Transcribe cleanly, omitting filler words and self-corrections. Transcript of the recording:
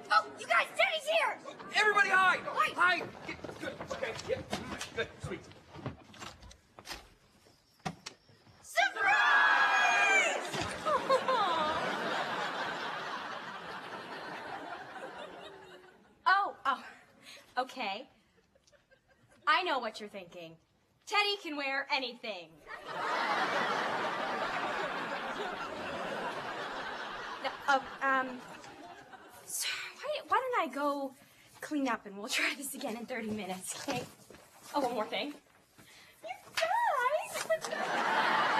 Oh, you guys, Teddy's here! Everybody hide! Hide! Hide! Good, okay, yeah, good, sweet. Surprise! Oh, okay. I know what you're thinking. Teddy can wear anything. So why don't I go clean up and we'll try this again in 30 minutes, okay? Oh, one more thing. You guys!